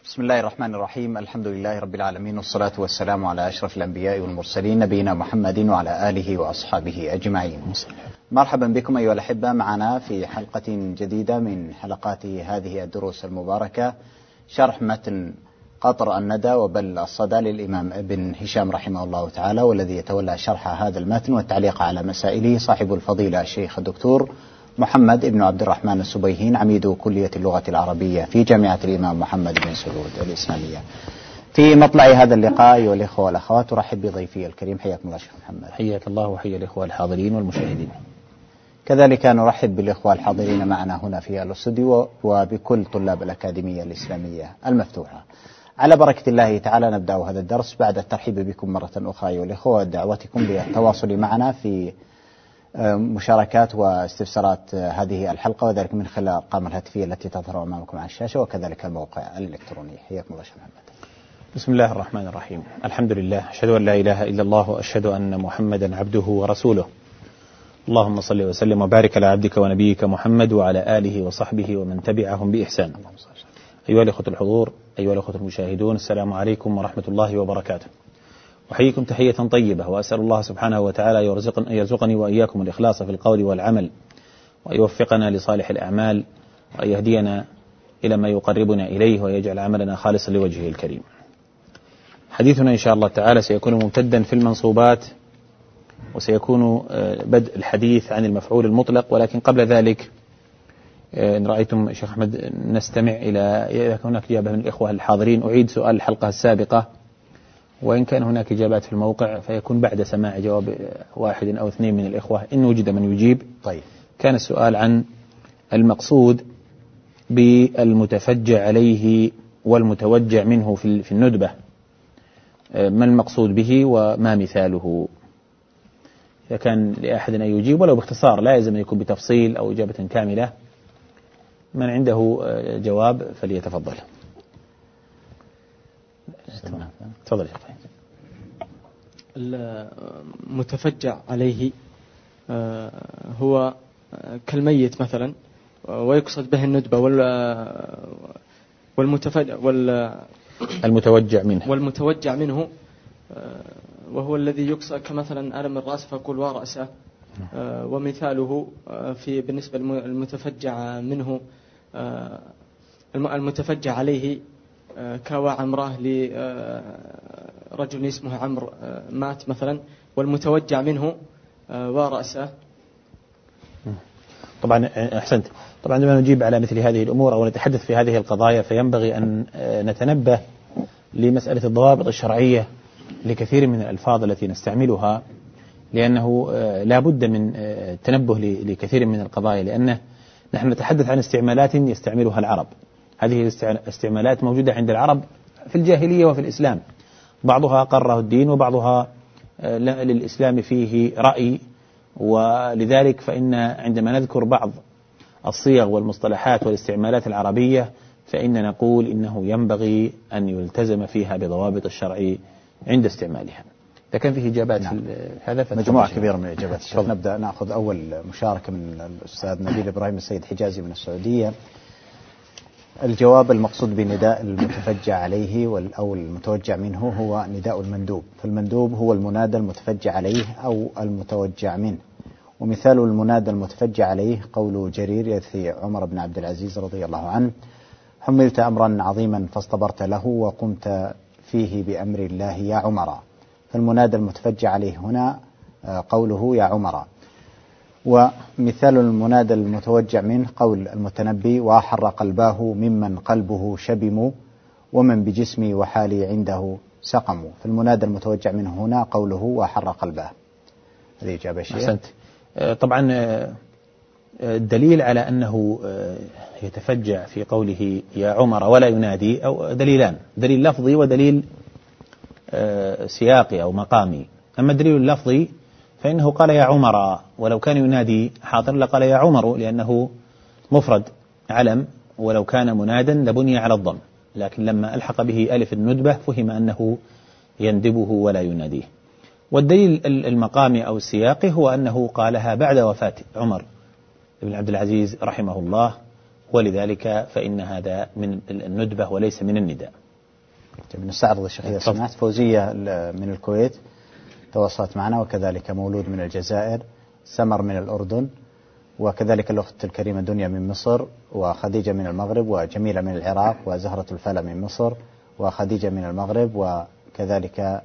بسم الله الرحمن الرحيم. الحمد لله رب العالمين، والصلاة والسلام على أشرف الأنبياء والمرسلين، نبينا محمد وعلى آله وأصحابه أجمعين. مرحبا بكم أيها الأحبة معنا في حلقة جديدة من حلقات هذه الدروس المباركة، شرح متن قطر الندى وبل الصدى للإمام ابن هشام رحمه الله تعالى، والذي يتولى شرح هذا المتن والتعليق على مسائله صاحب الفضيلة الشيخ الدكتور محمد بن عبد الرحمن السبيهين، عميد كلية اللغة العربية في جامعة الإمام محمد بن سعود الإسلامية. في مطلع هذا اللقاء أيها الإخوة والأخوات أرحب بضيفي الكريم، حياكم الله شيخ محمد. حياك الله وحيا الإخوة الحاضرين والمشاهدين. كذلك نرحب بالإخوة الحاضرين معنا هنا في الاستوديو وبكل طلاب الأكاديمية الإسلامية المفتوحة. على بركة الله تعالى نبدأ هذا الدرس بعد الترحيب بكم مرة أخرى أيها الإخوة ودعوتكم للتواصل معنا في مشاركات واستفسارات هذه الحلقة، وذلك من خلال الأرقام الهاتفية التي تظهر أمامكم على الشاشة، وكذلك الموقع الإلكتروني. حياكم الله شيخ محمد. بسم الله الرحمن الرحيم. الحمد لله، أشهد أن لا إله إلا الله وأشهد أن محمدا عبده ورسوله. اللهم صل وسلم وبارك على عبدك ونبيك محمد وعلى آله وصحبه ومن تبعهم بإحسان. أيها الإخوة الحضور، أيها الإخوة المشاهدون، السلام عليكم ورحمة الله وبركاته. أحييكم تحية طيبة، وأسأل الله سبحانه وتعالى أن يرزقني وإياكم الإخلاص في القول والعمل، ويوفقنا لصالح الأعمال، وأن يهدينا إلى ما يقربنا إليه، ويجعل عملنا خالصا لوجهه الكريم. حديثنا إن شاء الله تعالى سيكون ممتدا في المنصوبات، وسيكون بدء الحديث عن المفعول المطلق، ولكن قبل ذلك إن رأيتم شيخ أحمد نستمع إلى إذا هناك إجابة من الإخوة الحاضرين. أعيد سؤال الحلقة السابقة، وإن كان هناك إجابات في الموقع فيكون بعد سماع جواب واحد أو اثنين من الإخوة إن وجد من يجيب. طيب. كان السؤال عن المقصود بالمتفجع عليه والمتوجع منه في الندبة، ما المقصود به وما مثاله؟ إذا كان لأحد أن يجيب ولو باختصار، لا يلزم أن يكون بتفصيل أو إجابة كاملة. من عنده جواب فليتفضل. تفضل يا أخي. المتفجع عليه هو كالميت مثلا، ويقصد به الندبة والمتوجع منه وهو الذي يقصد كمثلا ألم الرأس فقل ورأسه. ومثاله بالنسبة للمتفجع منه، المتفجع عليه كواع امرأة لرجل اسمه عمرو مات مثلا، والمتوجع منه ورأسه. طبعا أحسنت. طبعا عندما نجيب على مثل هذه الأمور أو نتحدث في هذه القضايا فينبغي أن نتنبه لمسألة الضوابط الشرعية لكثير من الألفاظ التي نستعملها، لأنه لا بد من التنبه لكثير من القضايا، لأنه نحن نتحدث عن استعمالات يستعملها العرب. هذه الاستعمالات موجودة عند العرب في الجاهلية وفي الإسلام، بعضها قرره الدين وبعضها للإسلام فيه رأي. ولذلك فإن عندما نذكر بعض الصيغ والمصطلحات والاستعمالات العربية فإن نقول إنه ينبغي أن يلتزم فيها بضوابط الشرع عند استعمالها. إذا كان فيه إجابات في هذا مجموعة كبيرة من الإجابات. نبدأ نأخذ أول مشاركة من الأستاذ نبيل إبراهيم السيد حجازي من السعودية. الجواب: المقصود بنداء المتفجع عليه أو المتوجع منه هو نداء المندوب، فالمندوب هو المنادى المتفجع عليه أو المتوجع منه. ومثال المنادى المتفجع عليه قول جرير يثي عمر بن عبد العزيز رضي الله عنه: حملت أمرا عظيما فاصطبرت له وقمت فيه بأمر الله يا عمر. فالمنادى المتفجع عليه هنا قوله يا عمر. ومثال المنادى المتوجع منه قول المتنبي: وأحر قلباه ممن قلبه شبم ومن بجسمي وحالي عنده سقم. فالمنادى المتوجع منه هنا قوله وأحر قلباه. هذه إجابة الشيخ. أحسنت. طبعا الدليل على أنه يتفجع في قوله يا عمر ولا ينادي أو دليلان: دليل لفظي ودليل سياقي أو مقامي. أما الدليل اللفظي فإنه قال يا عمر، ولو كان ينادي حاضر لقال يا عمر، لأنه مفرد علم، ولو كان منادا لبني على الضم، لكن لما ألحق به ألف الندبة فهم أنه يندبه ولا يناديه. والدليل المقامي أو السياقي هو أنه قالها بعد وفاة عمر بن عبد العزيز رحمه الله، ولذلك فإن هذا من الندبة وليس من النداء. نستعرض الشيخ إذا سمحت. فوزية من الكويت تواصلت معنا، وكذلك مولود من الجزائر، سمر من الأردن، وكذلك الأخت الكريمة دنيا من مصر، وخديجة من المغرب، وجميلة من العراق، وزهرة الفلا من مصر، وخديجة من المغرب، وكذلك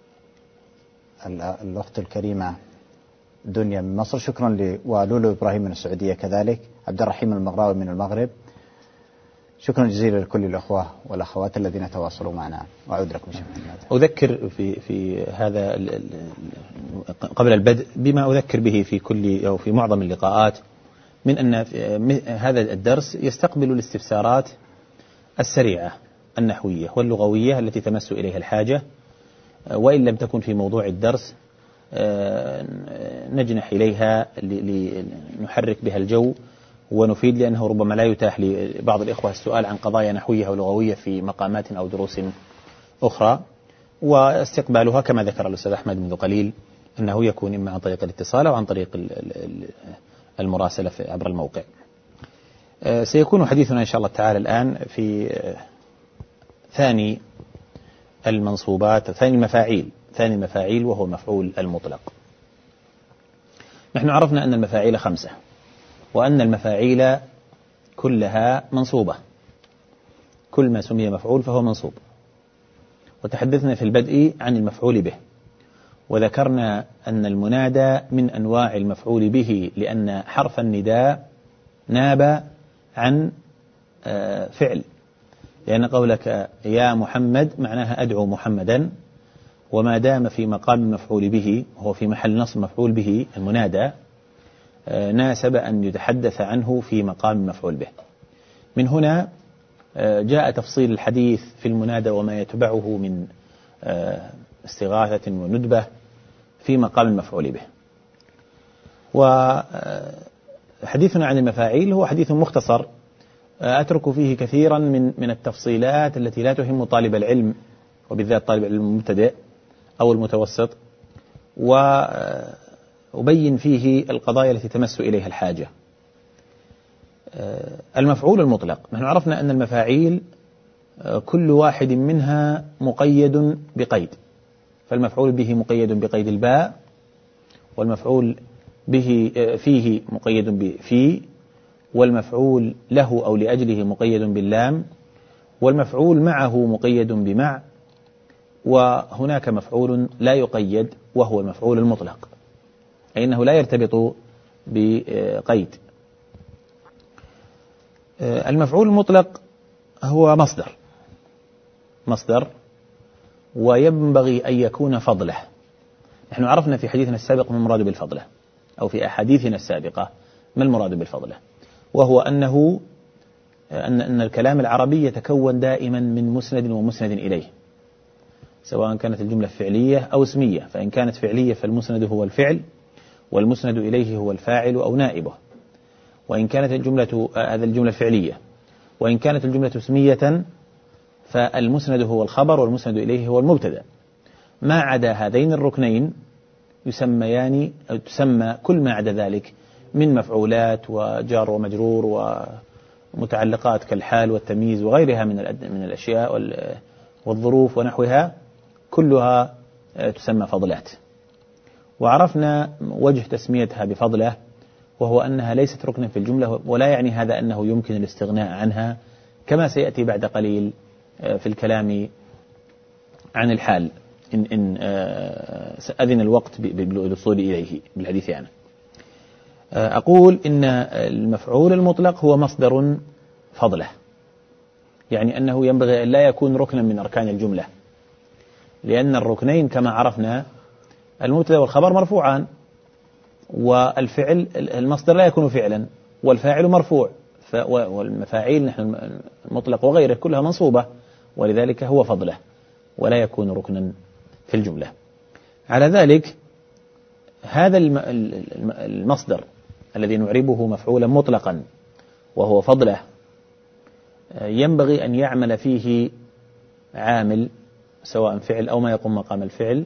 الأخت الكريمة دنيا من مصر. شكرا ولولو إبراهيم من السعودية، كذلك عبد الرحيم المغراوي من المغرب. شكرا جزيلا لكل الأخوة والأخوات الذين تواصلوا معنا، وأعود لكم شيخ محمد. أذكر في هذا قبل البدء بما أذكر به في كل أو في معظم اللقاءات، من أن هذا الدرس يستقبل الاستفسارات السريعة النحوية واللغوية التي تمس إليها الحاجة، وإن لم تكن في موضوع الدرس نجنح إليها لنحرك بها الجو ونفيد، لأنه ربما لا يتاح لبعض الإخوة السؤال عن قضايا نحوية أو لغوية في مقامات أو دروس أخرى، واستقبالها كما ذكر الأستاذ أحمد منذ قليل أنه يكون إما عن طريق الاتصال أو عن طريق المراسلة عبر الموقع. سيكون حديثنا إن شاء الله تعالى الآن في ثاني المنصوبات، ثاني المفاعيل، وهو المفعول المطلق. نحن عرفنا أن المفاعيل 5، وأن المفاعيل كلها منصوبة، كل ما سمي مفعول فهو منصوب. وتحدثنا في البدء عن المفعول به، وذكرنا أن المنادى من أنواع المفعول به، لأن حرف النداء ناب عن فعل، لأن قولك يا محمد معناها أدعو محمدا، وما دام في مقام المفعول به وهو في محل نصب مفعول به المنادى، ناسب أن يتحدث عنه في مقام المفعول به. من هنا جاء تفصيل الحديث في المنادى وما يتبعه من استغاثة وندبة في مقام المفعول به. وحديثنا عن المفاعيل هو حديث مختصر، أترك فيه كثيرا من التفصيلات التي لا تهم طالب العلم، وبالذات طالب العلم المبتدئ أو المتوسط، وأبين فيه القضايا التي تمس إليها الحاجة. المفعول المطلق، نحن عرفنا أن المفاعيل كل واحد منها مقيد بقيد، فالمفعول به مقيد بقيد الباء، والمفعول به فيه مقيد بفي، والمفعول له أو لأجله مقيد باللام، والمفعول معه مقيد بمع، وهناك مفعول لا يقيد وهو المفعول المطلق، أي أنه لا يرتبط بقيد. المفعول المطلق هو مصدر وينبغي أن يكون فضله. نحن عرفنا في حديثنا السابق ما المراد بالفضله، أو في أحاديثنا السابقة ما المراد بالفضله، وهو أن الكلام العربي يتكون دائما من مسند ومسند إليه، سواء كانت الجملة فعلية أو اسمية. فإن كانت فعلية فالمسند هو الفعل، والمسند إليه هو الفاعل أو نائبه. وإن كانت الجملة الفعلية، وإن كانت الجملة اسمية فالمسند هو الخبر، والمسند إليه هو المبتدأ. ما عدا هذين الركنين تسمى كل ما عدا ذلك من مفعولات وجار ومجرور ومتعلقات كالحال والتمييز وغيرها من الأشياء والظروف ونحوها، كلها تسمى فضلات. وعرفنا وجه تسميتها بفضلة، وهو أنها ليست ركنا في الجملة، ولا يعني هذا أنه يمكن الاستغناء عنها، كما سيأتي بعد قليل في الكلام عن الحال إن أذن الوقت بالوصول إليه بالحديث عنه. أقول إن المفعول المطلق هو مصدر فضلة، يعني أنه ينبغي أن لا يكون ركنا من أركان الجملة، لأن الركنين كما عرفنا المبتدأ والخبر مرفوعان، والفعل المصدر لا يكون فعلا، والفاعل مرفوع، والمفاعيل نحن المطلق وغيره كلها منصوبة، ولذلك هو فضله ولا يكون ركنا في الجملة. على ذلك هذا المصدر الذي نعربه مفعولا مطلقا وهو فضله ينبغي أن يعمل فيه عامل، سواء فعل أو ما يقوم مقام الفعل،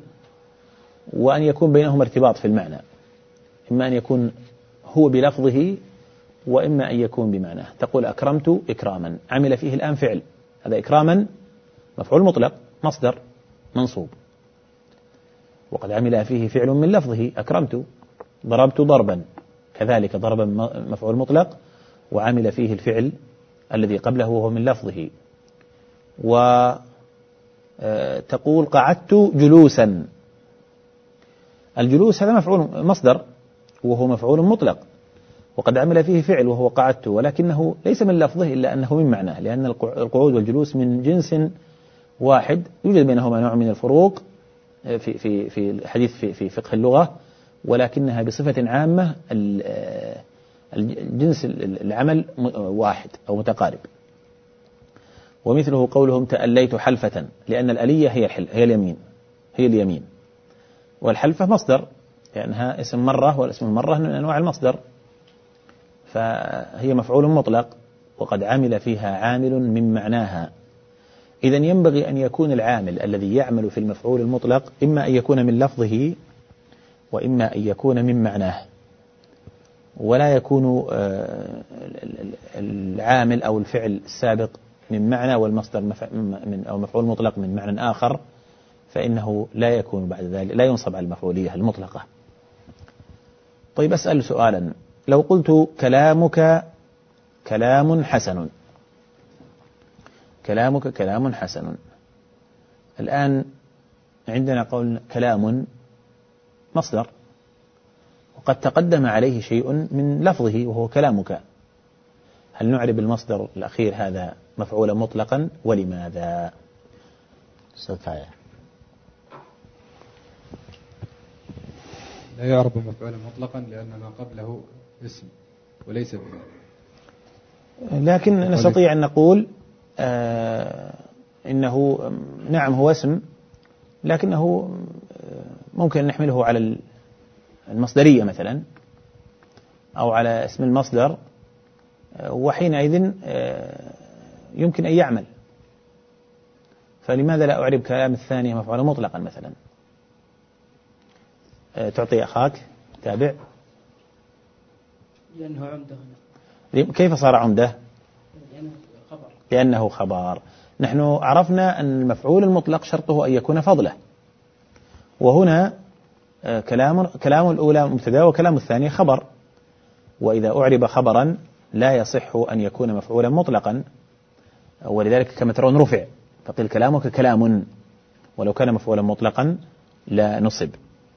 وأن يكون بينهما ارتباط في المعنى، إما أن يكون هو بلفظه وإما أن يكون بمعناه. تقول أكرمت إكراما، عمل فيه الآن فعل، هذا إكراما مفعول مطلق مصدر منصوب، وقد عمل فيه فعل من لفظه أكرمت. ضربت ضربا، كذلك ضربا مفعول مطلق وعمل فيه الفعل الذي قبله وهو من لفظه. وتقول قعدت جلوسا، الجلوس هذا مفعول مصدر وهو مفعول مطلق وقد عمل فيه فعل وهو قعدت، ولكنه ليس من لفظه إلا أنه من معناه، لأن القعود والجلوس من جنس واحد، يوجد بينهما نوع من الفروق في الحديث في فقه اللغة، ولكنها بصفة عامة الجنس العمل واحد أو متقارب. ومثله قولهم تأليت حلفة، لأن الألية هي اليمين، والحلفة مصدر لأنها اسم مرة، والاسم المرة من أنواع المصدر، فهي مفعول مطلق وقد عمل فيها عامل من معناها. إذن ينبغي أن يكون العامل الذي يعمل في المفعول المطلق إما أن يكون من لفظه وإما أن يكون من معناه، ولا يكون العامل أو الفعل السابق من معنى والمصدر أو مفعول مطلق من معنى آخر، فإنه لا يكون بعد ذلك، لا ينصب على المفعولية المطلقة. طيب أسأل سؤالا، لو قلت كلامك كلام حسن، كلامك كلام حسن، الآن عندنا قول كلام مصدر وقد تقدم عليه شيء من لفظه وهو كلامك، هل نعرب المصدر الأخير هذا مفعولا مطلقا ولماذا؟ صفايا لا يعرب مفعولا مطلقا لأن ما قبله اسم وليس بفعل، لكن نستطيع أن نقول إنه نعم هو اسم، لكنه ممكن أن نحمله على المصدرية مثلا أو على اسم المصدر، وحينئذ يمكن أن يعمل. فلماذا لا أعرب كلام الثانية مفعولا مطلقا مثلا؟ تعطي أخاك تابع. لأنه عمدة. كيف صار عمدة؟ لأنه خبر. لأنه خبر. نحن عرفنا أن المفعول المطلق شرطه أن يكون فضله، وهنا كلام الأولى مبتدأ وكلام الثانية خبر، وإذا أعرب خبرا لا يصح أن يكون مفعولا مطلقا، ولذلك كما ترون رفع، فقيل كلامك كلام، ولو كان مفعولا مطلقا لا نصب.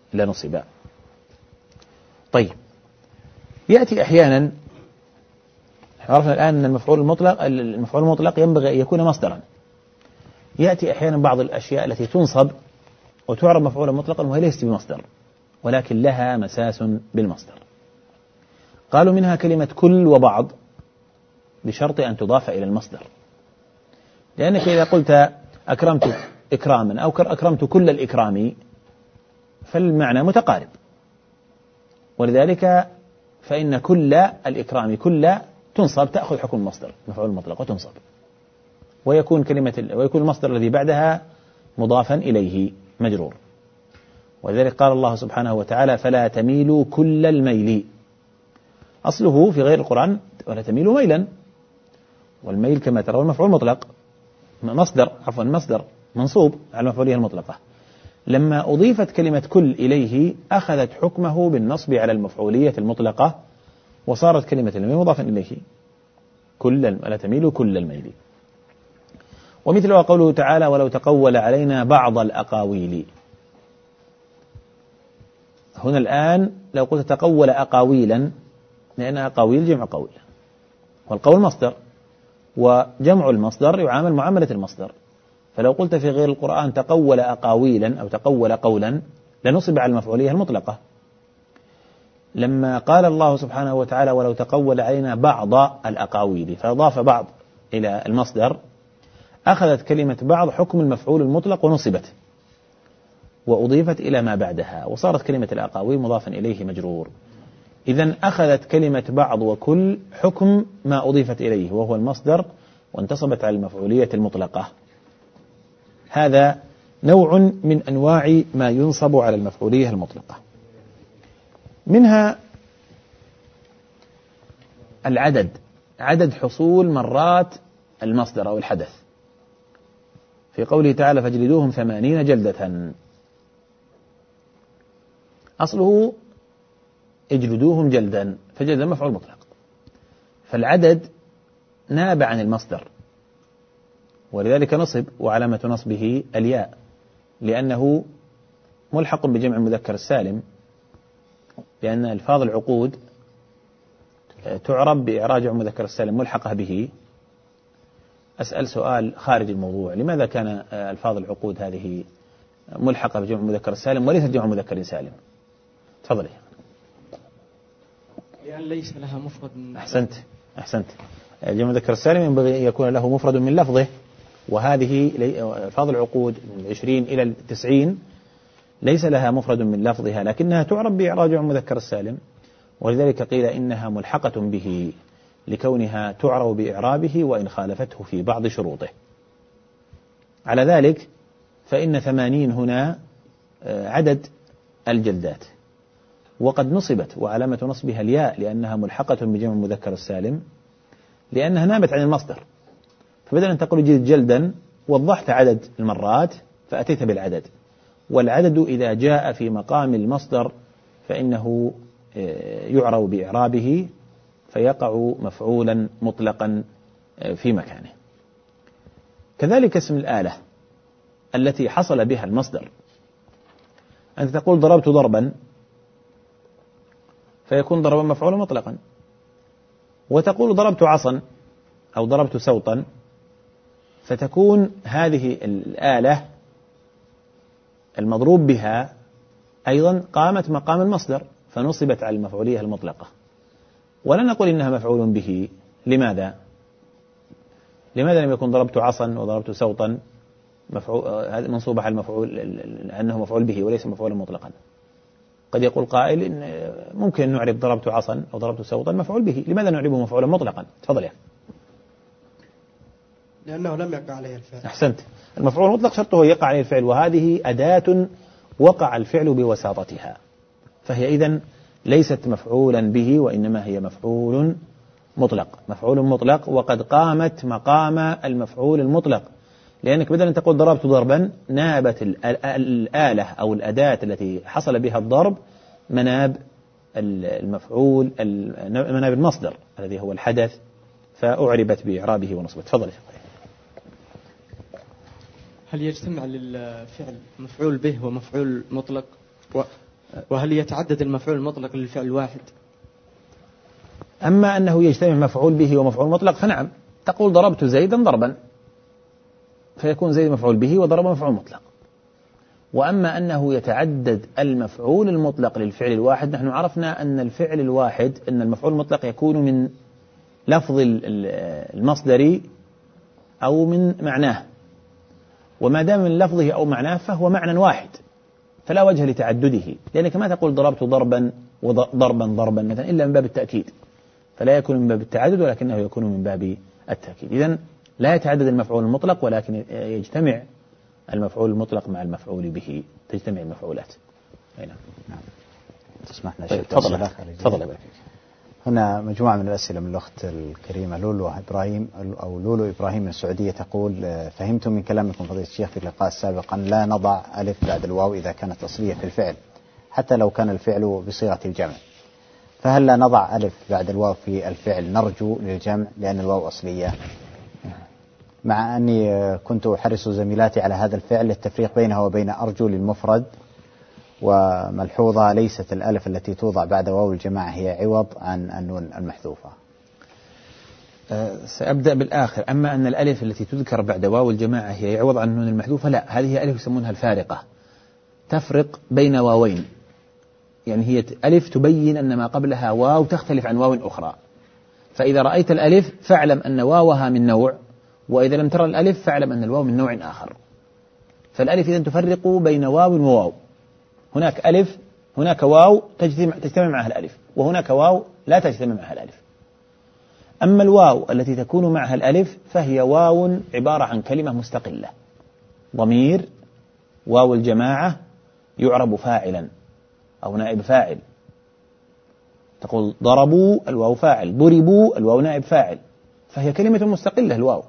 طيب، يأتي أحيانا، عرفنا الآن أن المفعول المطلق ينبغي أن يكون مصدرا، يأتي أحيانا بعض الأشياء التي تنصب وتعرب مفعولا مطلقا وهي ليست بمصدر ولكن لها مساس بالمصدر. قالوا منها كلمة كل وبعض بشرط أن تضاف إلى المصدر، لأنك إذا قلت أكرمت إكراما أو أكرمت كل الإكرام فالمعنى متقارب، ولذلك فإن كل الإكرام كل تنصب تأخذ حكم المصدر مفعول مطلق وتنصب، ويكون المصدر الذي بعدها مضافا إليه مجرور. ولذلك قال الله سبحانه وتعالى فلا تميلوا كل الميل، أصله في غير القرآن ولا تميلوا ميلا، والميل كما ترون مفعول مطلق مصدر منصوب على المفعولية المطلقة. لما أضيفت كلمة كل إليه أخذت حكمه بالنصب على المفعولية المطلقة، وصارت كلمة الميل مضافا إليه لا تميلوا كل الميل. ومثلها قوله تعالى ولو تقول علينا بعض الأقاويل. هنا الآن لو قلت تقول أقاويلا، لأن أقاويل جمع قول، والقول مصدر، وجمع المصدر يعامل معاملة المصدر، فلو قلت في غير القرآن تقول أقاويلا أو تقول قولا لنصب على المفعولية المطلقة. لما قال الله سبحانه وتعالى ولو تقول علينا بعض الأقاويل فأضاف بعض إلى المصدر، أخذت كلمة بعض حكم المفعول المطلق ونصبت وأضيفت إلى ما بعدها، وصارت كلمة الأقاويل مضافا إليه مجرور. إذن أخذت كلمة بعض وكل حكم ما أضيفت إليه وهو المصدر، وانتصبت على المفعولية المطلقة. هذا نوع من أنواع ما ينصب على المفعولية المطلقة. منها العدد، عدد حصول مرات المصدر أو الحدث، في قوله تعالى فاجلدوهم 80 جلدة، أصله اجلدوهم جلدا، فجلدا مفعول مطلق، فالعدد ناب عن المصدر، ولذلك نصب، وعلامة نصبه الياء، لأنه ملحق بجمع المذكر السالم، لأن ألفاظ العقود تعرب بإعراب جمع المذكر السالم ملحقة به. أسأل سؤال خارج الموضوع، لماذا كان ألفاظ العقود هذه ملحقة بجمع المذكر السالم وليست جمع مذكر سالم؟ تفضلي. لأن ليس لها مفرد. أحسنت. جمع المذكر السالم ينبغي أن يكون له مفرد من لفظه، وهذه ألفاظ العقود من 20 إلى 90 ليس لها مفرد من لفظها، لكنها تعرب بإعراب جمع المذكر السالم، ولذلك قيل إنها ملحقة به لكونها تعرب بإعرابه وإن خالفته في بعض شروطه. على ذلك فإن 80 هنا عدد الجلدات، وقد نصبت وعلامة نصبها الياء لأنها ملحقة بجمع المذكر السالم، لأنها نابت عن المصدر، فبدل أن تقول جلد جلدا وضحت عدد المرات فأتيت بالعدد، والعدد إذا جاء في مقام المصدر فإنه يعرب بإعرابه فيقع مفعولا مطلقا في مكانه. كذلك اسم الآلة التي حصل بها المصدر، أنت تقول ضربت ضربا فيكون ضربا مفعولا مطلقا، وتقول ضربت عصا أو ضربت سوطا فتكون هذه الآلة المضروب بها أيضا قامت مقام المصدر فنصبت على المفعولية المطلقة، ولا نقول إنها مفعول به. لماذا لم يكن ضربت عصا وضربت سوطا منصوبة على المفعول أنه مفعول به وليس مفعولا مطلقا؟ قد يقول قائل إن ممكن أن نعرب ضربت عصا أو ضربت سوطا مفعول به، لماذا نعربه مفعولا مطلقا؟ تفضل يا. لأنه لم يقع عليه الفعل. أحسنت. المفعول المطلق شرطه يقع عليه الفعل، وهذه أداة وقع الفعل بوساطتها، فهي إذن ليست مفعولا به وإنما هي مفعول مطلق، وقد قامت مقام المفعول المطلق، لأنك بدل أن تقول ضربت ضربا نابت الآلة أو الأداة التي حصل بها الضرب مناب المفعول، مناب المصدر الذي هو الحدث، فأعربت بإعرابه ونصبت. تفضل. هل يجتمع للفعل مفعول به ومفعول مطلق، وهل يتعدد المفعول المطلق للفعل الواحد؟ أما أنه يجتمع مفعول به ومفعول مطلق فنعم، تقول ضربت زيدا ضربا فيكون زيد مفعول به وضرب مفعول مطلق. وأما أنه يتعدد المفعول المطلق للفعل الواحد، نحن عرفنا أن الفعل الواحد أن المفعول المطلق يكون من لفظ المصدر أو من معناه، وما دام من لفظه أو معناه فهو معنى واحد فلا وجه لتعدده، لأنك ما تقول ضربت ضربا وضربا مثلا إلا من باب التأكيد، فلا يكون من باب التعدد ولكنه يكون من باب التأكيد. إذن لا يتعدد المفعول المطلق، ولكن يجتمع المفعول المطلق مع المفعول به، تجتمع المفعولات. نعم. تسمحنا طيب. شيخ. تفضل. هنا مجموعة من الأسئلة من الأخت الكريمة لولو إبراهيم من السعودية، تقول فهمت من كلامكم فضيلة الشيخ في اللقاء السابق أن لا نضع ألف بعد الواو إذا كانت أصلية في الفعل حتى لو كان الفعل بصيغة الجمع، فهل لا نضع ألف بعد الواو في الفعل نرجو للجمع لأن الواو أصلية؟ مع أني كنت أحرص زميلاتي على هذا الفعل للتفريق بينه وبين أرجو للمفرد، وملحوظة ليست الألف التي توضع بعد واو الجماعة هي عوض عن النون المحذوفة. سأبدأ بالآخر. أما أن الألف التي تذكر بعد واو الجماعة هي عوض عن النون المحذوفة، لا، هذه ألف يسمونها الفارقة، تفرق بين واوين، يعني هي ألف تبين أن ما قبلها واو تختلف عن واو أخرى، فإذا رأيت الألف فاعلم أن واوها من نوع، وإذا لم ترى الألف فاعلم أن الواو من نوع آخر. فالألف إذن تفرق بين واو وواو، هناك ألف، هناك واو تجتمع معها الألف، وهناك واو لا تجتمع معها الألف. أما الواو التي تكون معها الألف فهي واو عبارة عن كلمة مستقلة، ضمير، واو الجماعة يعرب فاعلا أو نائب فاعل، تقول ضربوا الواو فاعل، ضربوا الواو نائب فاعل، فهي كلمة مستقلة الواو،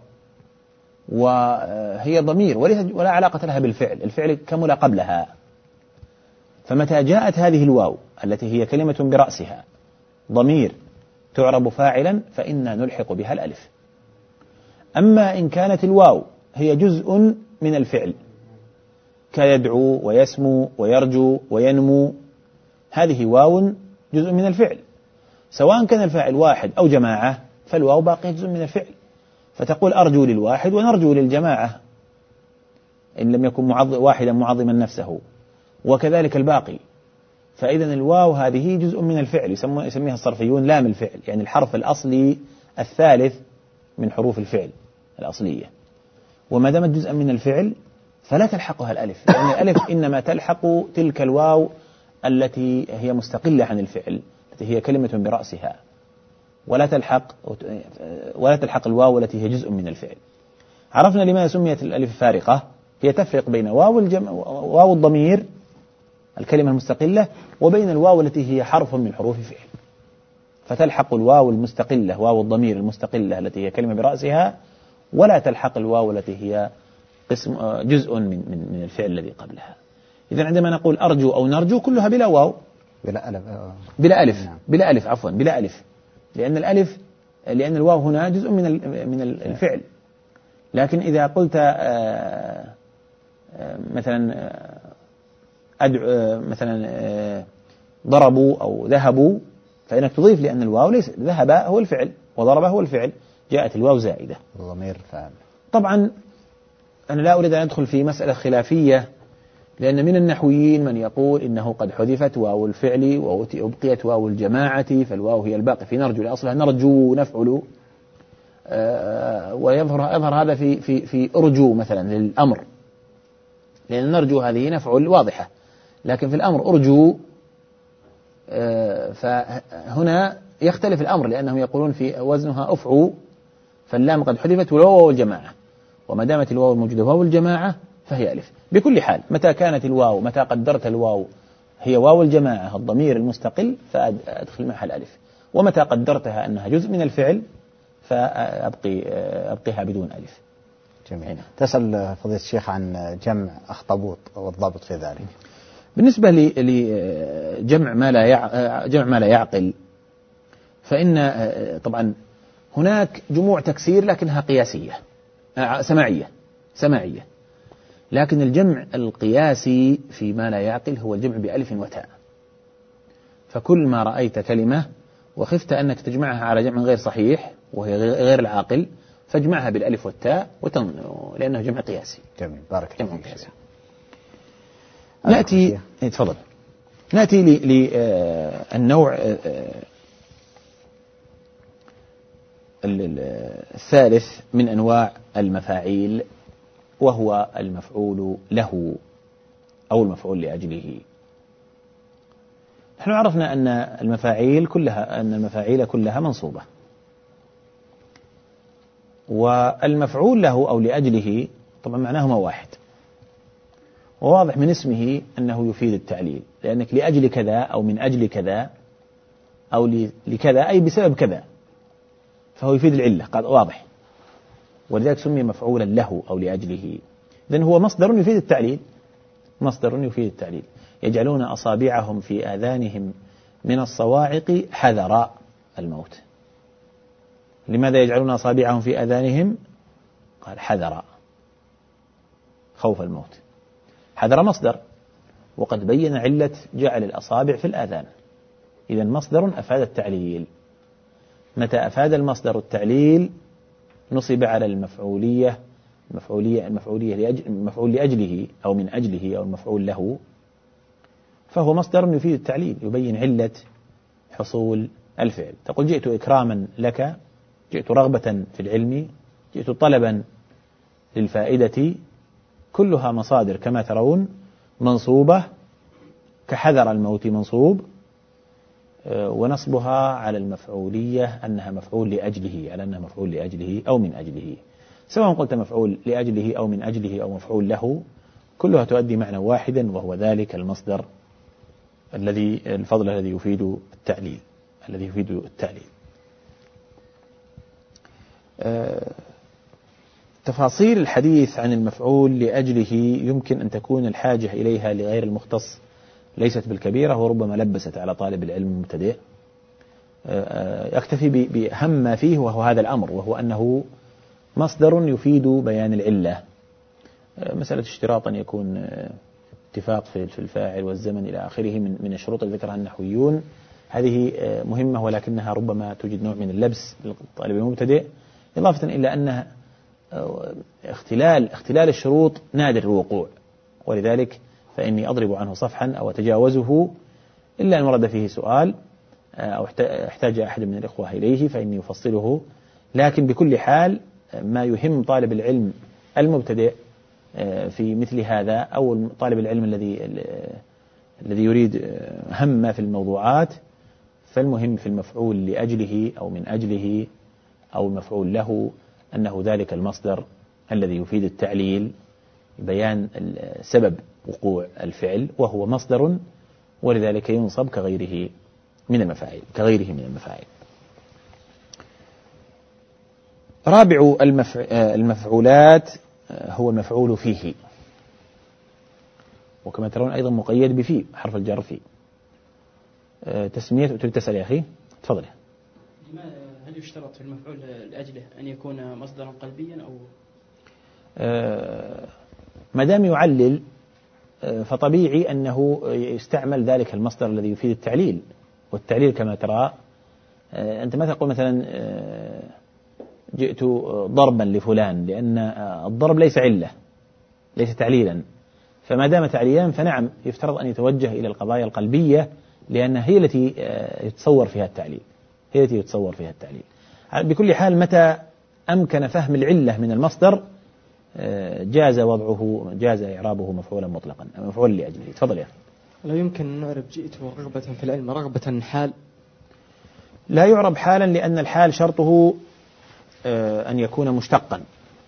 وهي ضمير ولا علاقة لها بالفعل، الفعل كمل قبلها. فمتى جاءت هذه الواو التي هي كلمة برأسها ضمير تعرب فاعلا فإنا نلحق بها الألف. أما إن كانت الواو هي جزء من الفعل كيدعو ويسمو ويرجو وينمو، هذه واو جزء من الفعل، سواء كان الفاعل واحد أو جماعة فالواو باقي جزء من الفعل، فتقول أرجو للواحد ونرجو للجماعة إن لم يكن واحدا معظما نفسه، وكذلك الباقي. فإذا الواو هذه جزء من الفعل، يسميها الصرفيون لام الفعل، يعني الحرف الأصلي الثالث من حروف الفعل الأصلية، وما دامت جزءا من الفعل فلا تلحقها الألف، لأن الألف إنما تلحق تلك الواو التي هي مستقلة عن الفعل، التي هي كلمة برأسها، ولا تلحق الواو التي هي جزء من الفعل. عرفنا لماذا سميت الألف فارقة، هي تفرق بين واو الضمير الكلمة المستقلة وبين الواو التي هي حرف من حروف فعل، فتلحق الواو المستقلة واو الضمير المستقلة التي هي كلمة برأسها، ولا تلحق الواو التي هي جزء من الفعل الذي قبلها. إذن عندما نقول أرجو أو نرجو كلها بلا واو، بلا ألف، لأن الواو هنا جزء من الفعل. لكن إذا قلت مثلا مثلا ضربوا أو ذهبوا فإنك تضيف، لأن الواو ليس، ذهب هو الفعل وضرب هو الفعل، جاءت الواو زائدة ضمير فاعل. طبعا أنا لا أريد أن أدخل في مسألة خلافية، لأن من النحويين من يقول إنه قد حذفت واو الفعل وأبقيت واو الجماعة، فالواو هي الباقي في نرجو لأصلها نرجو نفعل، ويظهر هذا في أرجو مثلا للأمر، لأن نرجو هذه نفعل واضحة، لكن في الأمر أرجو فهنا يختلف الأمر، لأنهم يقولون في وزنها أفعو، فاللام قد حذفت والواو الجماعة، وما دامت الواو الموجودة واو الجماعة فهي ألف. بكل حال متى كانت الواو، متى قدرت الواو هي واو الجماعة الضمير المستقل فأدخل معها الألف، ومتى قدرتها أنها جزء من الفعل فأبقيها بدون ألف. جميل. تسأل فضيلة الشيخ عن جمع أخطبوط والضابط في ذلك. بالنسبة لجمع ما لا يعقل، فإن طبعا هناك جموع تكسير لكنها قياسية سماعية، لكن الجمع القياسي في ما لا يعقل هو الجمع بألف وتاء. فكل ما رأيت كلمة وخفت أنك تجمعها على جمع غير صحيح وهي غير العاقل فاجمعها بالألف والتاء لأنه جمع قياسي. جميل، بارك الله فيك. نأتي للنوع الثالث من أنواع المفاعيل، وهو المفعول له أو المفعول لأجله. نحن عرفنا أن المفاعيل كلها منصوبة، والمفعول له أو لأجله طبعا معناهما واحد، وواضح من اسمه أنه يفيد التعليل، لأنك لأجل كذا أو من أجل كذا أو لكذا أي بسبب كذا، فهو يفيد العلة، قال واضح، ولذلك سمي مفعولا له أو لأجله. إذن هو مصدر يفيد التعليل. يجعلون أصابعهم في آذانهم من الصواعق حذر الموت. لماذا يجعلون أصابعهم في آذانهم؟ قال حذر، خوف الموت. حذر مصدر، وقد بين علة جعل الأصابع في الآذان. إذن مصدر أفاد التعليل. متى أفاد المصدر التعليل نصب على المفعول لأجله أو من أجله أو المفعول له، فهو مصدر يفيد التعليل، يبين علة حصول الفعل. تقول جئت إكراما لك، جئت رغبة في العلم، جئت طلبا للفائدة، كلها مصادر كما ترون منصوبة، كحذر الموت منصوب، ونصبها على المفعولية أنها مفعول لأجله أو من أجله. سواء قلت مفعول لأجله أو من أجله أو مفعول له، كلها تؤدي معنى واحدا، وهو ذلك المصدر الفضل الذي يفيد التعليل. الذي يفيد التعليل. تفاصيل الحديث عن المفعول لأجله يمكن أن تكون الحاجة إليها لغير المختص ليست بالكبيرة، وربما لبست على طالب العلم المبتدئ. يكتفي بأهم ما فيه وهو هذا الأمر، وهو أنه مصدر يفيد بيان العلة. مسألة اشتراط أن يكون اتفاق في الفاعل والزمن إلى آخره من الشروط التي ذكرها النحويون، هذه مهمة، ولكنها ربما توجد نوع من اللبس للطالب المبتدئ، إضافة إلى أنها اختلال الشروط نادر الوقوع، ولذلك فإني أضرب عنه صفحا أو أتجاوزه إلا أن ورد فيه سؤال أو احتاج أحد من الإخوة إليه فإني أفصله. لكن بكل حال ما يهم طالب العلم المبتدئ في مثل هذا، أو طالب العلم الذي يريد هم في الموضوعات، فالمهم في المفعول لأجله أو من أجله أو المفعول له أنه ذلك المصدر الذي يفيد التعليل، بيان سبب وقوع الفعل، وهو مصدر ولذلك ينصب كغيره من المفاعيل. رابع المفعولات هو المفعول فيه، وكما ترون أيضا مقيد بفيه، حرف الجر فيه. تسمية تريد تسأل يا أخي؟ تفضل. هل يشترط في المفعول لأجله أن يكون مصدرا قلبيا أو ما دام يعلل فطبيعي أنه يستعمل ذلك المصدر الذي يفيد التعليل، والتعليل كما ترى أنت ما تقول مثلا جئت ضربا لفلان، لأن الضرب ليس علة، ليس تعليلا، فما دام تعليلا فنعم يفترض أن يتوجه إلى القضايا القلبية، لأنها هي التي يتصور فيها التعليل. بكل حال متى أمكن فهم العلة من المصدر جاز إعرابه مفعولا مطلقا، مفعول لأجله. تفضل يا أخي. لا يمكن أن نعرب جئت رغبة في العلم رغبة حال؟ لا يعرب حالا، لأن الحال شرطه أن يكون مشتقا،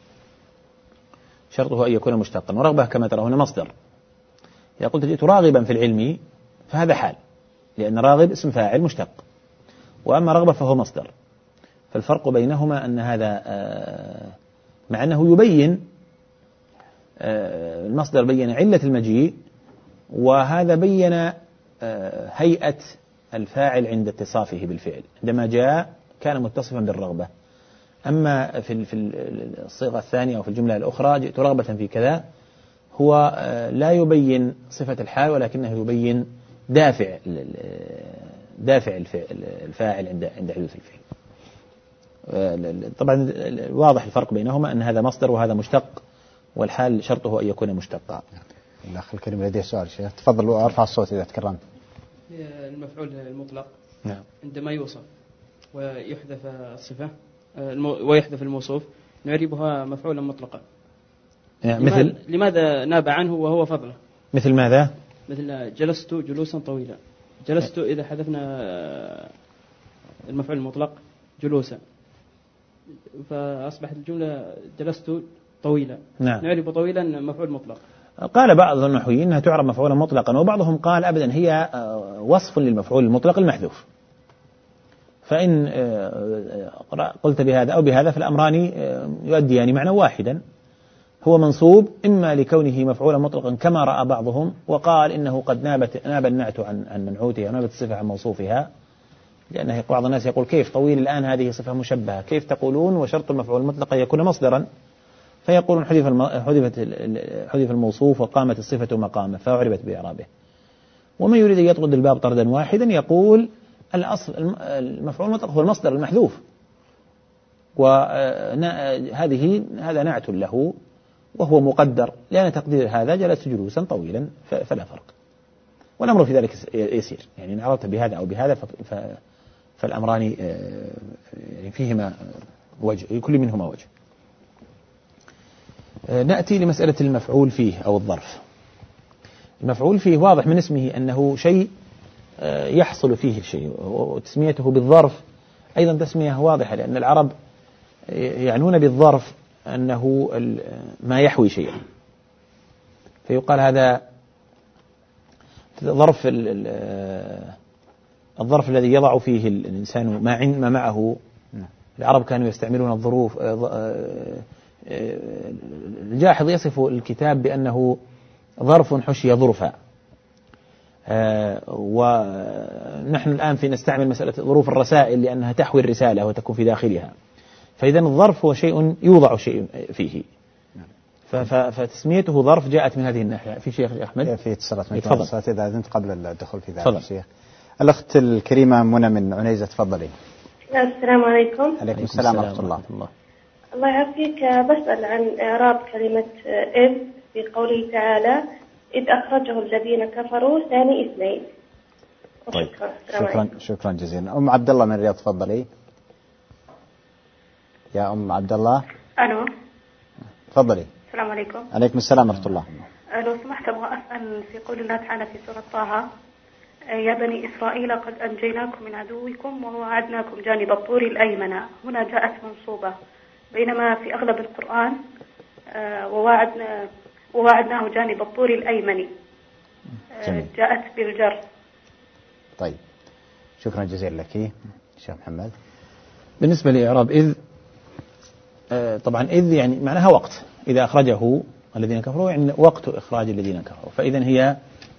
ورغبة كما ترى هنا مصدر. إذا قلت جئت راغبا في العلم فهذا حال، لأن راغب اسم فاعل مشتق، وأما رغبة فهو مصدر. فالفرق بينهما أن هذا مع أنه يبين المصدر بين علة المجيء، وهذا بين هيئة الفاعل عند اتصافه بالفعل، عندما جاء كان متصفا بالرغبة. أما في الصيغة الثانية أو في الجملة الأخرى جئت رغبة في كذا، هو لا يبين صفة الحال، ولكنه يبين دافع الفاعل عند حدوث الفعل. طبعا واضح الفرق بينهما، أن هذا مصدر وهذا مشتق، والحال شرطه أن يكون مشتقا. الأخ الكريم لديه سؤال شيخ، تفضل وارفع الصوت إذا تكرمت. المفعول المطلق نعم. عندما يوصف ويحذف الصفة ويحذف الموصوف نعربها مفعولا مطلقا. مثل لماذا ناب عنه وهو فضله؟ مثل ماذا؟ مثل جلست جلوسا طويلا. جلست إذا حذفنا المفعول المطلق جلوسا فأصبحت الجملة جلست طويلا. نعم. نعرب طويلا مفعول مطلق. قال بعض النحويين أنها تعرب مفعولا مطلقا، وبعضهم قال أبدا هي وصف للمفعول المطلق المحذوف. فإن قلت بهذا أو بهذا فالأمران يؤديان معنى واحدا، هو منصوب إما لكونه مفعولا مطلقا كما رأى بعضهم، وقال إنه قد ناب النعت عن منعوتها ونابت الصفة عن موصوفها، لأن بعض الناس يقول كيف طويل الآن هذه صفة مشبهة، كيف تقولون وشرط المفعول المطلق يكون مصدرا؟ فيقولون حذف الموصوف وقامت الصفة مقامه فأعربت بإعرابه. ومن يريد أن يطرد الباب طردا واحدا يقول الأصل المفعول المطلق هو المصدر المحذوف، هذا نعت له وهو مقدر، لأن تقدير هذا جلست جلوسا طويلا فلا فرق، والأمر في ذلك يسير. يعني إن عرفت بهذا أو بهذا فالأمران يعني فيهما وجه، كل منهما وجه. نأتي لمسألة المفعول فيه أو الظرف. المفعول فيه واضح من اسمه أنه شيء يحصل فيه الشيء، وتسميته بالظرف أيضا تسمية واضحة، لأن العرب يعنون بالظرف أنه ما يحوي شيئا، فيقال هذا ظرف الظرف الذي يضع فيه الإنسان ما معه. العرب كانوا يستعملون الظروف. الجاحظ يصف الكتاب بأنه ظرف حشي ظرفا، ونحن الآن نستعمل مسألة ظروف الرسائل لأنها تحوي الرسالة وتكون في داخلها. فإذا الظرف هو شيء يوضع شيء فيه، فتسميته ظرف جاءت من هذه الناحية. في شيخ أحمد في اتصالات من تفضل. اتصالات إذا أذنت قبل الدخول في ذلك الشيخ. الأخت الكريمة منى من عنيزة، تفضلي. السلام عليكم. عليكم السلام ورحمة الله. الله يعافيك. بسأل عن إعراب كلمة إذ في قوله تعالى إذ أخرجه الذين كفروا ثاني اثنين. طيب. شكرا جزيلا. أم عبد الله من الرياض، تفضلي. يا أم عبد الله. ألو. تفضلي. السلام عليكم. عليكم السلام ورحمة الله. لو سمحت أبغى أسأل في قول الله تعالى في سورة طه يا بني إسرائيل قد أنجيناكم من عدوكم ووعدناكم جانب الطور الأيمن. هنا جاءت منصوبة، بينما في أغلب القرآن ووعدناه جانب الطور الأيمن جاءت بالجر. طيب شكرا جزيلا لك شيخ محمد. بالنسبة لإعراب إذ، طبعا إذ يعني معناها وقت، إذا أخرجه الذين كفروا يعني وقت إخراج الذين كفروا، فإذا هي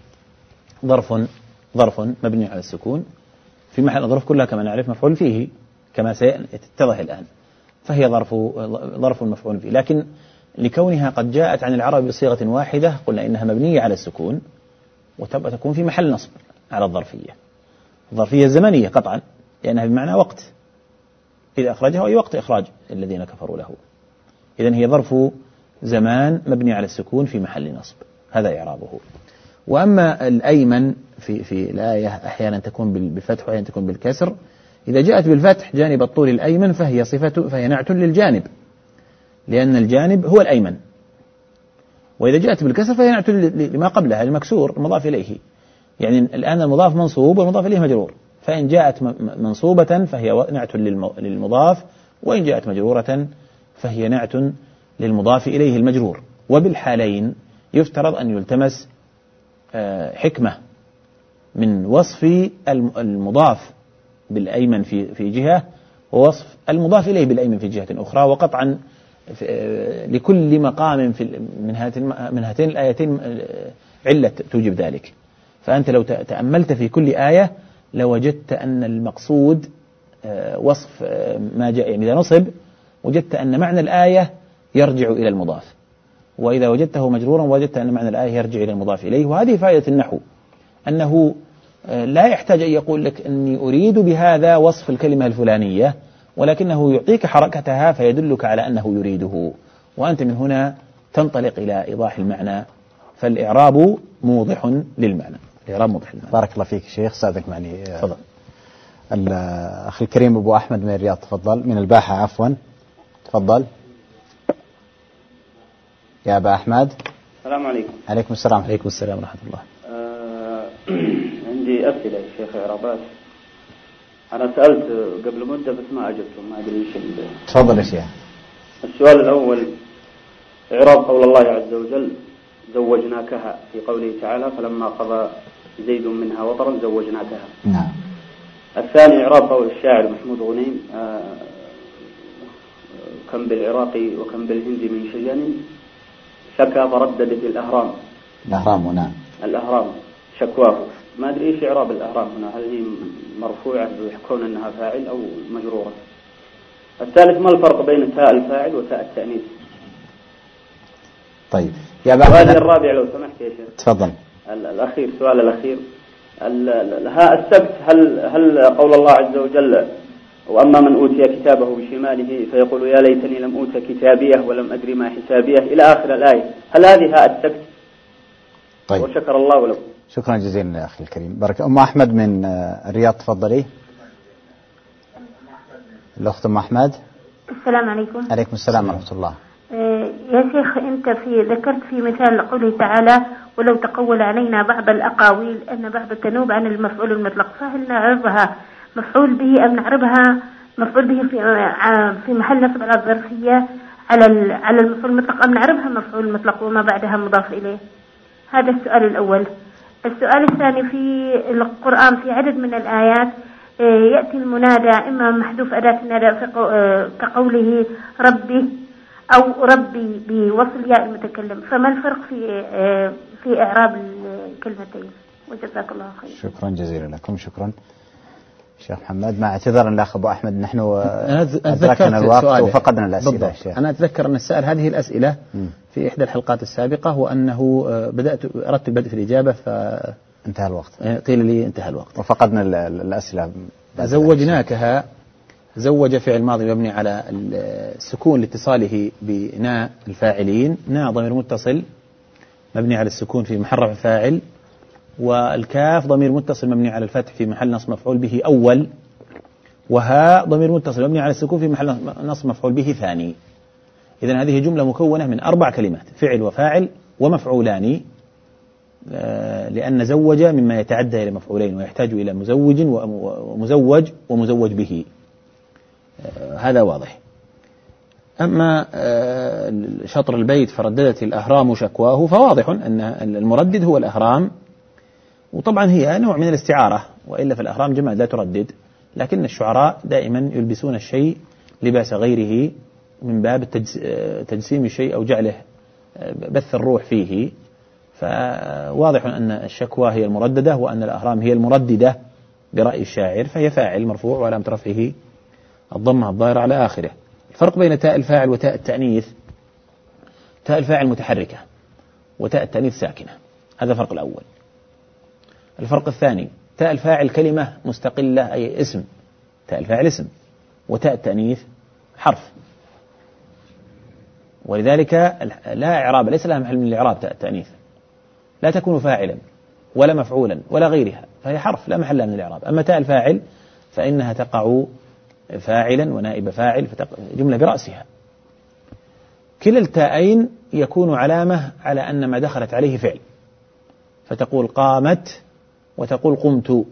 ظرف مبني على السكون في محل الظروف كلها كما نعرف مفعول فيه كما سيتضح الآن، فهي ظرف مفعول فيه، لكن لكونها قد جاءت عن العرب بصيغة واحدة قلنا إنها مبنية على السكون وتبقى تكون في محل نصب على الظرفية الزمنية قطعا، لأنها بمعنى وقت إذا أخرجه أي وقت إخراج الذين كفروا له. إذن هي ظرف زمان مبني على السكون في محل نصب، هذا إعرابه. وأما الأيمن في الآية أحيانا تكون بالفتح وأحيانا تكون بالكسر. إذا جاءت بالفتح جانب الطول الأيمن فهي نعت للجانب، لأن الجانب هو الأيمن. وإذا جاءت بالكسر فهي نعت لما قبلها المكسور المضاف إليه، يعني الآن المضاف منصوب والمضاف إليه مجرور، فإن جاءت منصوبة فهي نعت للمضاف، وإن جاءت مجرورة فهي نعت للمضاف إليه المجرور. وبالحالين يفترض أن يلتمس حكمة من وصف المضاف بالأيمن في جهة ووصف المضاف إليه بالأيمن في جهة أخرى، وقطعا لكل مقام من هاتين الآيتين علة توجب ذلك. فأنت لو تأملت في كل آية لوجدت أن المقصود وصف ما جاء، يعني إذا نصب وجدت أن معنى الآية يرجع إلى المضاف، وإذا وجدته مجرورا وجدت أن معنى الآية يرجع إلى المضاف إليه. وهذه فائدة النحو، أنه لا يحتاج أن يقول لك أني أريد بهذا وصف الكلمة الفلانية، ولكنه يعطيك حركتها فيدلك على أنه يريده، وأنت من هنا تنطلق إلى إيضاح المعنى. فالإعراب موضح للمعنى. بارك الله فيك شيخ، سادك معني. تفضل. الأخ الكريم أبو أحمد من الرياض، تفضل. من الباحة عفوا، تفضل يا أبا أحمد. السلام عليكم. عليكم السلام. عليكم السلام ورحمة الله. عندي أسئلة يا شيخ إعرابات. أنا سألت قبل مدة بس ما أجبتم، ما أدري إيش. تفضل يا شيخ. السؤال الأول إعراب قول الله عز وجل زوجناكها في قوله تعالى فلما قضى زيد منها وطرا زوجناكها. نعم. الثاني إعراب قول الشاعر محمود غنيم كم بالعراق وكم بالهند من شجن شكا فرددت الأهرام. الأهرام. نعم. الأهرام شكواه. ما أدري إيش إعراب الأهرام هنا، هل هي مرفوعة ويحكون أنها فاعل أو مجرورة. الثالث ما الفرق بين تاء الفاعل وتاء التأنيث؟ طيب يا أبا أحمد. السؤال الرابع لو سمحت يا شيخ. تفضل. الأخير، السؤال الأخير، هاء السبت هل قول الله عز وجل وأما من أوتي كتابه بشماله فيقول يا ليتني لم أوت كتابيه ولم أدري ما حسابيه إلى آخر الآية، هل هذه هاء السبت؟ طيب. وشكر الله لكم. شكرا جزيلا يا أخي الكريم. بارك. أم أحمد من الرياض، تفضلي. الأخت أم أحمد. السلام عليكم. عليكم السلام ورحمة الله. يا شيخ أنت ذكرت في مثال قوله تعالى ولو تقول علينا بعض الأقاويل أن بعض تنوب عن المفعول المطلق، فهل نعربها مفعول به أم نعربها مفعول به في محل نصب على الظرفية على المفعول المطلق، أم نعربها مفعول مطلق وما بعدها مضاف إليه؟ هذا السؤال الأول. السؤال الثاني: في القرآن في عدد من الآيات يأتي المنادى إما محذوف أداة النداء كقوله ربي أو ربي بوصل ياء المتكلم، فما الفرق في إعراب الكلمتين؟ وجزاك الله خير. شكرا جزيلا لكم. شكرا شيخ محمد. مع اعتذار الأخ أبو أحمد، نحن أدركنا الوقت وفقدنا الأسئلة. أنا أتذكر أن السائل هذه الأسئلة في إحدى الحلقات السابقة، وأنه أردت البدء في الإجابة انتهى الوقت، قيل لي انتهى الوقت وفقدنا الأسئلة. زوجناكها. زوج فعل ماضي مبني على السكون لاتصاله بناء الفاعلين. ناء ضمير متصل مبني على السكون في محل رفع فاعل، والكاف ضمير متصل مبني على الفتح في محل نصب مفعول به أول، وهاء ضمير متصل مبني على السكون في محل نصب مفعول به ثاني. إذن هذه جملة مكونة من 4 كلمات: فعل وفاعل ومفعولان، لأن زوج مما يتعدى إلى مفعولين ويحتاج إلى مزوج ومزوج ومزوج به. هذا واضح. أما شطر البيت فرددت الأهرام شكواه، فواضح أن المردد هو الأهرام، وطبعا هي نوع من الاستعارة، وإلا فالأهرام جماد لا تردد، لكن الشعراء دائما يلبسون الشيء لباس غيره من باب تجسيم الشيء أو جعله بث الروح فيه. فواضح أن الشكوى هي المرددة وأن الأهرام هي المرددة برأي الشاعر، فهي فاعل مرفوع وعلامة رفعه الضمة الظاهرة على آخره. الفرق بين تاء الفاعل وتاء التأنيث: تاء الفاعل متحركة وتاء التأنيث ساكنة، هذا الفرق الأول. الفرق الثاني: تاء الفاعل كلمة مستقلة أي اسم، تاء الفاعل اسم، وتاء التأنيث حرف، ولذلك لا إعراب، ليس لها محل من الإعراب. تاء التأنيث لا تكون فاعلا ولا مفعولا ولا غيرها، فهي حرف لا محل من الإعراب. أما تاء الفاعل فإنها تقع فاعلا ونائب فاعل، جملة برأسها. كلا التاءين يكون علامة على أن ما دخلت عليه فعل، فتقول قامت وتقول قمت،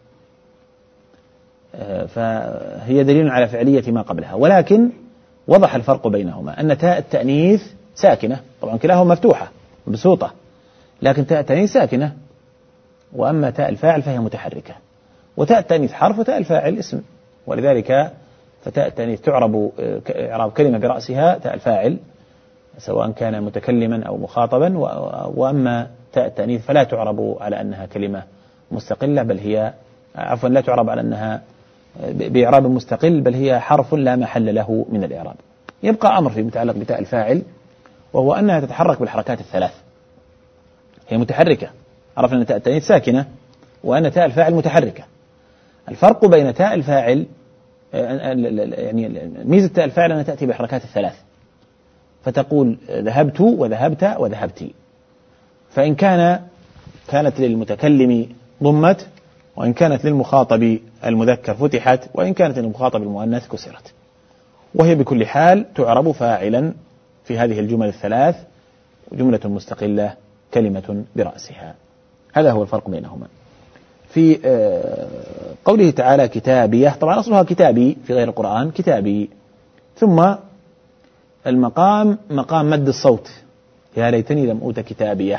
فهي دليل على فعلية ما قبلها. ولكن وضح الفرق بينهما أن تاء التأنيث ساكنة، طبعا كلاهما مفتوحة بسوطة، لكن تاء التأنيث ساكنة، وأما تاء الفاعل فهي متحركة. وتاء التأنيث حرف وتاء الفاعل اسم، ولذلك فتاء التأنيث تعرب إعراب كلمة برأسها تاء الفاعل سواء كان متكلما أو مخاطبا، وأما تاء التأنيث فلا تعرب على أنها كلمة مستقلة، بل هي لا تعرب على أنها بإعراب مستقل، بل هي حرف لا محل له من الإعراب. يبقى أمر في متعلق بتاء الفاعل، وهو أنها تتحرك بالحركات الثلاث. هي متحركة، عرفنا أن تاء التأنيث ساكنة وأن تاء الفاعل متحركة. الفرق بين تاء الفاعل يعني ميزة تاء الفاعل أنها تأتي بالحركات الثلاث، فتقول ذهبت وذهبت وذهبتي، فإن كانت للمتكلم ضمت، وإن كانت للمخاطب المذكر فتحت، وإن كانت للمخاطب المؤنث كسرت، وهي بكل حال تعرب فاعلا في هذه الجمل الثلاث، جملة مستقلة كلمة برأسها. هذا هو الفرق بينهما. في قوله تعالى كتابية، طبعا أصلها كتابي في غير القرآن كتابي، ثم المقام مقام مد الصوت، يا ليتني لم أوت كتابية،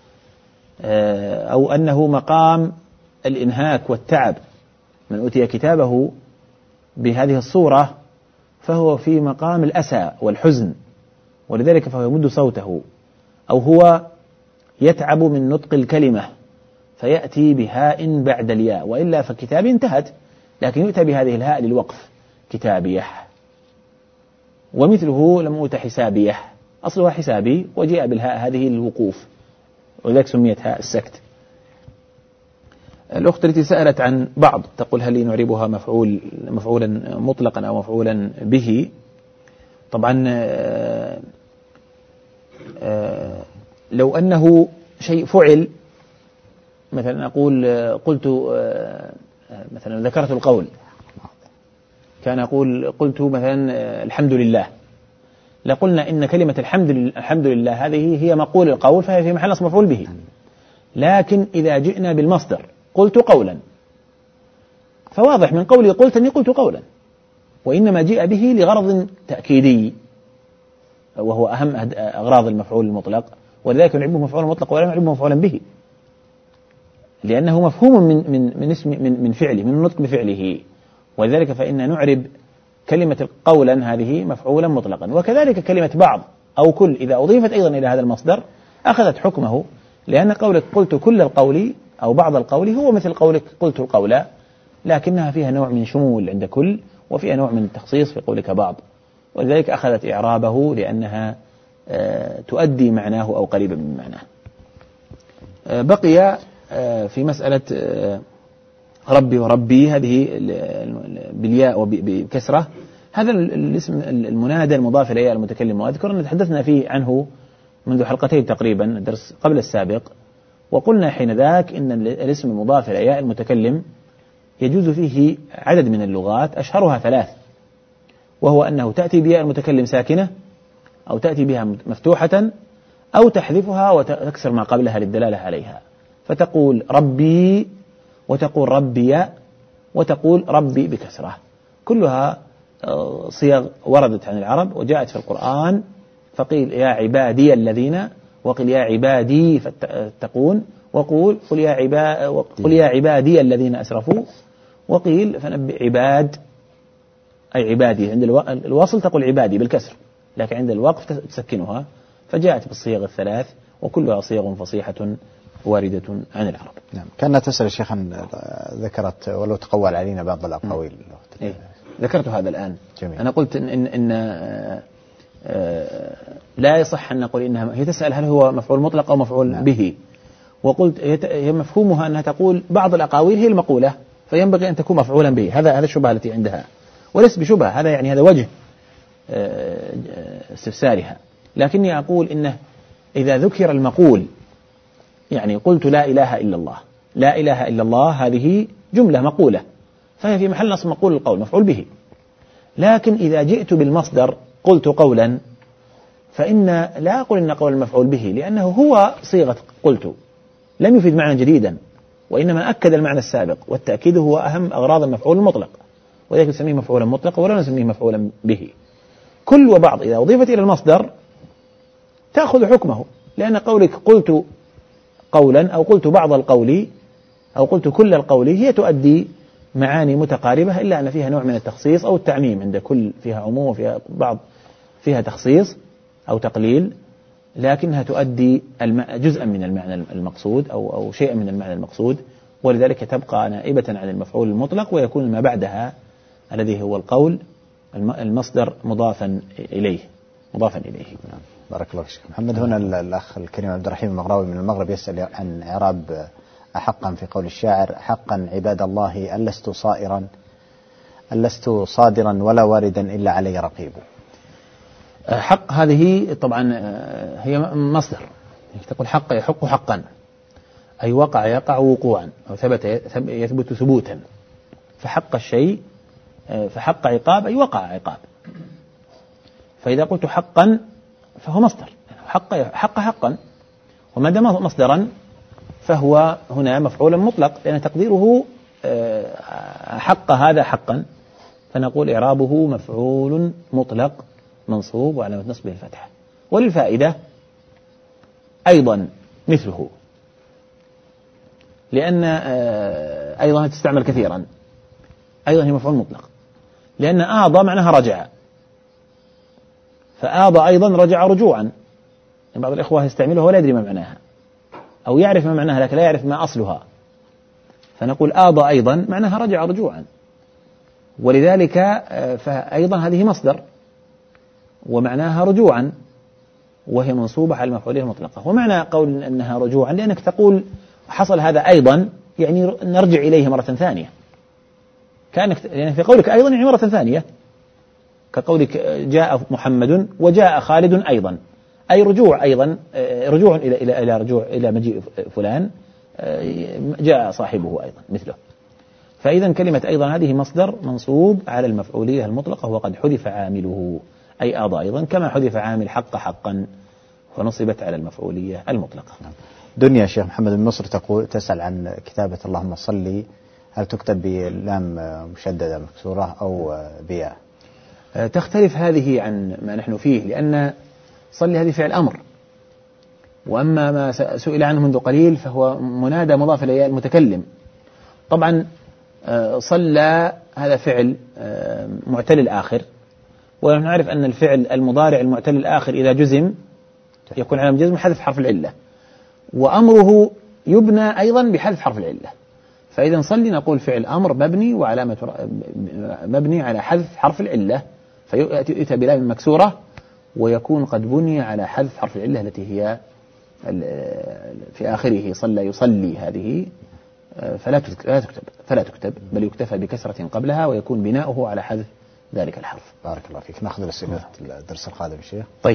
أو أنه مقام الإنهاك والتعب، من أوتي كتابه بهذه الصورة فهو في مقام الأسى والحزن، ولذلك فهو يمد صوته، أو هو يتعب من نطق الكلمة فيأتي بهاء بعد الياء، وإلا فكتاب انتهت، لكن يؤتى بهذه الهاء للوقف كتابية. ومثله لم أوت حسابية، أصلها حسابي وجاء بالهاء هذه للوقوف، ولذلك سميت هاء السكت. الأخت التي سألت عن بعض تقول هل نعربها مفعولا مطلقا أو مفعولا به. طبعا لو أنه شيء فعل، مثلا أقول قلت، مثلا ذكرت القول، كان أقول قلت مثلا الحمد لله، لقلنا إن كلمة الحمد لله هذه هي مقول القول، فهي في محل نصب مفعول به. لكن إذا جئنا بالمصدر قلت قولا، فواضح من قولي قلت أني قلت قولا، وإنما جاء به لغرض تأكيدي وهو أهم أغراض المفعول المطلق، ولذلك نعربه مفعولا مطلق ولا نعربه مفعولا به. لأنه مفهوم من اسم من فعله، من النطق بفعله، ولذلك فإن نعرب كلمة قولا هذه مفعولا مطلقا. وكذلك كلمة بعض أو كل إذا أضيفت أيضا إلى هذا المصدر أخذت حكمه، لأن قولك قلت كل القول أو بعض القول هو مثل قولك قلت القول، لكنها فيها نوع من شمول عند كل، وفيها نوع من التخصيص في قولك بعض، ولذلك أخذت إعرابه لأنها تؤدي معناه أو قريبا من معناه. بقي في مسألة ربي وربي هذه بالياء وبكسرة، هذا الاسم المنادى المضاف إليه المتكلم، وأذكر أن تحدثنا فيه عنه منذ حلقتين تقريبا الدرس قبل السابق، وقلنا حين ذاك إن الاسم المضاف إلى ياء المتكلم يجوز فيه عدد من اللغات أشهرها 3، وهو أنه تأتي بياء المتكلم ساكنة، أو تأتي بها مفتوحة، أو تحذفها وتكسر ما قبلها للدلالة عليها، فتقول ربي وتقول ربي وتقول ربي بكسرة، كلها صيغ وردت عن العرب وجاءت في القرآن، فقيل يا عبادي الذين، وقل يا عبادي فاتقون، وقل قل يا عبادي الذين أسرفوا، وقيل فنبئ عباد أي عبادي، عند الوصل تقول عبادي بالكسر، لكن عند الوقف تسكنها، فجاءت بالصيغ ال3 وكلها صيغ فصيحة واردة عن العرب. نعم. كانت تسأل الشيخ ذكرت ولو تقول علينا بعض الأقاويل. إيه؟ ذكرت هذا الآن. جميل. أنا قلت إن لا يصح أن نقول إنها، هي تسأل هل هو مفعول مطلق أو مفعول به، وقلت هي مفهومها أنها تقول بعض الأقاويل هي المقولة، فينبغي أن تكون مفعولا به، هذا الشبهة التي عندها، وليس بشبهة، هذا يعني هذا وجه استفسارها، لكني أقول إنه إذا ذكر المقول، يعني قلت لا إله إلا الله، لا إله إلا الله هذه جملة مقولة، فهي في محل نصب مقول القول مفعول به، لكن إذا جئت بالمصدر قلت قولا، فإن لا أقول إن قول المفعول به، لأنه هو صيغة قلت، لم يفيد معنى جديدا، وإنما أكد المعنى السابق، والتأكيد هو أهم أغراض المفعول المطلق، ولذلك نسميه مفعولا مطلقا ولا نسميه مفعولا به. كل وبعض إذا أضيفت إلى المصدر تأخذ حكمه، لأن قولك قلت قولا أو قلت بعض القول أو قلت كل القول هي تؤدي معاني متقاربة، إلا أن فيها نوع من التخصيص أو التعميم، عند كل فيها عموم وفيها بعض فيها تخصيص أو تقليل، لكنها تؤدي جزءا من المعنى المقصود أو شيئا من المعنى المقصود، ولذلك تبقى نائبة عن المفعول المطلق، ويكون ما بعدها الذي هو القول المصدر مضافا إليه. بارك الله فيك محمد. هنا الأخ الكريم عبد الرحيم المغراوي من المغرب يسأل عن إعراب أحقا في قول الشاعر: حقا عباد الله ألست صادرا ولا واردا إلا علي رقيب. حق هذه طبعا هي مصدر، تقول حق يحق حقا، أي وقع يقع وقوعا، أو ثبت يثبت ثبوتا، فحق الشيء فحق عقاب أي وقع عقاب، فإذا قلت حقا فهو مصدر، حق حقا، وما دام مصدرا فهو هنا مفعول مطلق، لأن تقديره حق هذا حقا، فنقول إعرابه مفعول مطلق منصوب وعلامة نصبه الفتحة. وللفائدة أيضا مثله، لأن أيضا تستعمل كثيرا، أيضا هي مفعول مطلق، لأن آضى معناها رجع، فآضى أيضا رجع رجوعا، يعني بعض الإخوة يستعملها ولا يدري ما معناها، أو يعرف ما معناها لكن لا يعرف ما أصلها، فنقول آضى أيضا معناها رجع رجوعا، ولذلك فأيضا هذه مصدر ومعناها رجوعا، وهي منصوبة على المفعولية المطلقة. ومعنى قول أنها رجوعا لأنك تقول حصل هذا أيضا، يعني نرجع إليه مرة ثانية، كأنك يعني في قولك أيضا يعني مرة ثانية، كقولك جاء محمد وجاء خالد أيضا، أي رجوع أيضا، رجوع إلى مجيء فلان، جاء صاحبه أيضا مثله. فإذا كلمة أيضا هذه مصدر منصوب على المفعولية المطلقة، وقد حذف عامله، أي آضى أيضا، كما حذف عامل حق حقا فنصبت على المفعولية المطلقة. دنيا شيخ محمد من مصر تسأل عن كتابة اللهم صلي، هل تكتب بلام مشددة مكسورة أو بياء؟ تختلف هذه عن ما نحن فيه، لأن صلي هذه فعل أمر، وأما ما سئل عنه منذ قليل فهو منادى مضاف إلى المتكلم. طبعا صلى هذا فعل معتل الآخر، ونحن نعرف أن الفعل المضارع المعتل الآخر إذا جزم يكون على جزم حذف حرف العلة، وأمره يبنى أيضا بحذف حرف العلة. فإذا صلي نقول فعل أمر مبني وعلامة مبني على حذف حرف العلة، فيؤتى بلام مكسورة ويكون قد بني على حذف حرف العلة التي هي في آخره صلى يصلي، هذه فلا تكتب بل يكتفى بكسرة قبلها ويكون بناؤه على حذف ذلك الحرف. بارك الله فيك. نأخذ الأسئلة الدرس القادم شيخ. طيب،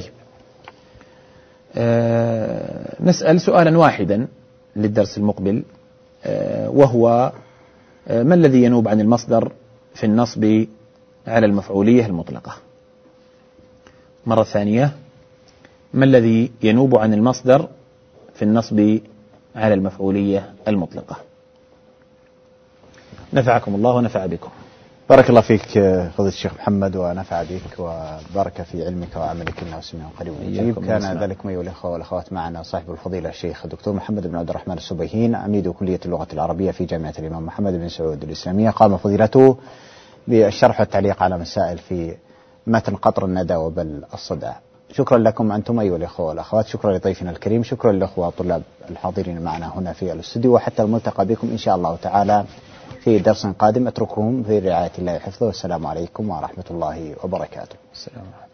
نسأل سؤالا واحدا للدرس المقبل، وهو ما الذي ينوب عن المصدر في النصب على المفعولية المطلقة؟ مرة ثانية، ما الذي ينوب عن المصدر في النصب على المفعولية المطلقة؟ نفعكم الله ونفع بكم. بارك الله فيك فضيلة الشيخ محمد ونفع بك وبارك في علمك وعملك إنه سميع قريب مجيب. كان ذلك أيها الأخوة والأخوات معنا صاحب الفضيلة الشيخ الدكتور محمد بن عبد الرحمن السبيهين، عميد كلية اللغة العربية في جامعة الإمام محمد بن سعود الإسلامية، قام فضيلته بالشرح والتعليق على مسائل في متن قطر الندى وبل الصدع. شكرا لكم أنتم أيها الأخوة والأخوات، شكرا لضيفنا الكريم، شكرا للأخوة الطلاب الحاضرين معنا هنا في الاستوديو، وحتى الملتقى بكم إن شاء الله تعالى في درس قادم. أتركهم في رعاية الله وحفظه، والسلام عليكم ورحمة الله وبركاته. السلام عليكم.